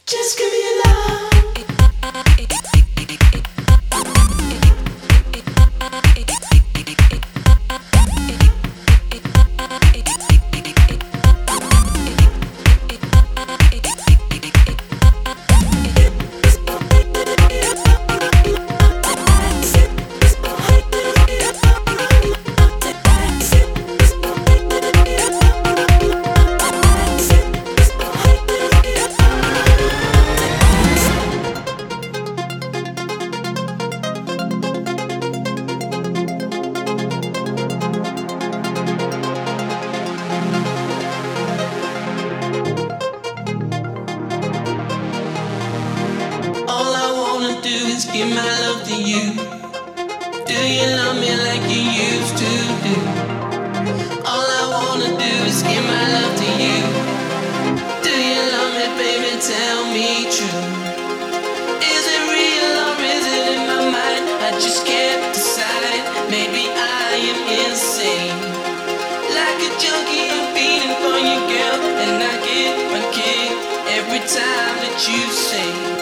Just give me your love. All I wanna do is give my love to you. Do you love me like you used to do? All I wanna do is give my love to you. Do you love me, baby? Tell me true. Is it real or is it in my mind? I just can't decide. Maybe I am insane. Like a junkie, I'm feeding for you, girl, and I get my kick every time that you say.